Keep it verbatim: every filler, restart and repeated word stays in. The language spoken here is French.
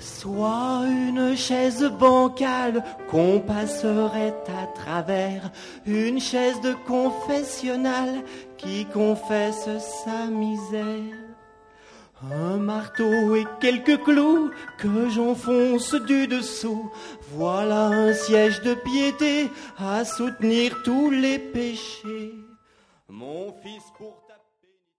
Soit une chaise bancale qu'on passerait à travers, une chaise de confessionnal qui confesse sa misère. Un marteau et quelques clous que j'enfonce du dessous, voilà un siège de piété à soutenir tous les péchés. Mon fils pour